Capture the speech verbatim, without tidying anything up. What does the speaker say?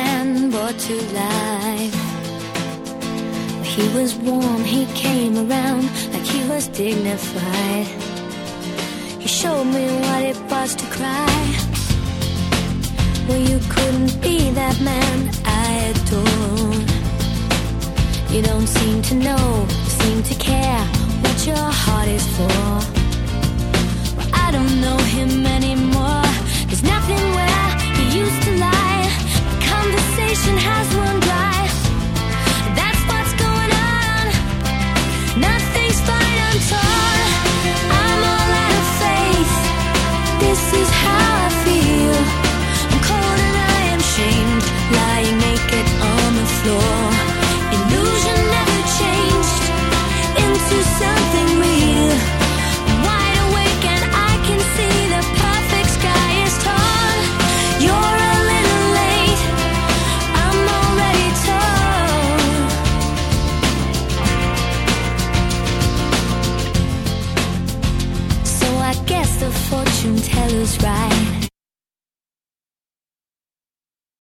man brought to life. He was warm, he came around like he was dignified. He showed me what it was to cry. Well, you couldn't be that man I adore. You don't seem to know, seem to care what your heart is for. Well, I don't know him anymore. There's nothing where he used to lie. The conversation has run dry. That's what's going on. Nothing's fine, I'm torn. I'm all out of faith. This is how I feel. I'm cold and I am shamed, lying naked on the floor. Illusion never changed into something real. I'm wide awake and I can see the perfect sky is torn. You're a little late, I'm already torn. So I guess the fortune teller's right.